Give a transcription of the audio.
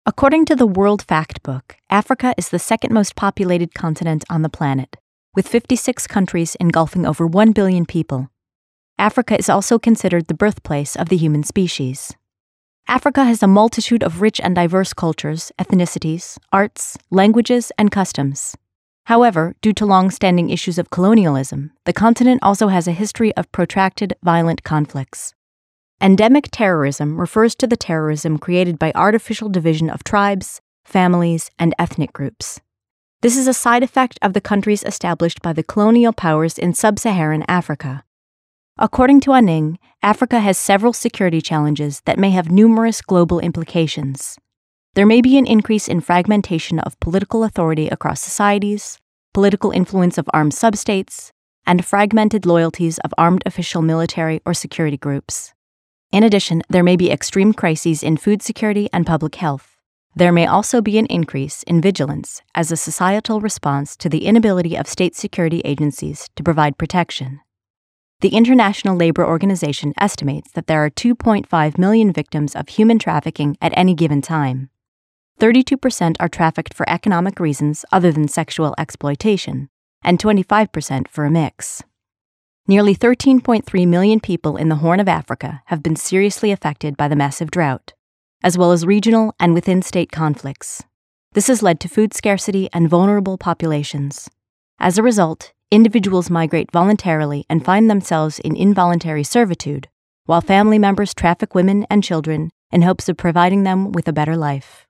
According to the World Factbook, Africa is the second most populated continent on the planet, with 56 countries engulfing over 1 billion people. Africa is also considered the birthplace of the human species. Africa has a multitude of rich and diverse cultures, ethnicities, arts, languages, and customs. However, due to long-standing issues of colonialism, the continent also has a history of protracted, violent conflicts. Endemic terrorism refers to the terrorism created by artificial division of tribes, families, and ethnic groups. This is a side effect of the countries established by the colonial powers in sub-Saharan Africa. According to Aning, Africa has several security challenges that may have numerous global implications. There may be an increase in fragmentation of political authority across societies, political influence of armed substates, and fragmented loyalties of armed official military or security groups. In addition, there may be extreme crises in food security and public health. There may also be an increase in vigilance as a societal response to the inability of state security agencies to provide protection. The International Labour Organization estimates that there are 2.5 million victims of human trafficking at any given time. 32% are trafficked for economic reasons other than sexual exploitation, and 25% for a mix. Nearly 13.3 million people in the Horn of Africa have been seriously affected by the massive drought, as well as regional and within-state conflicts. This has led to food scarcity and vulnerable populations. As a result, individuals migrate voluntarily and find themselves in involuntary servitude, while family members traffic women and children in hopes of providing them with a better life.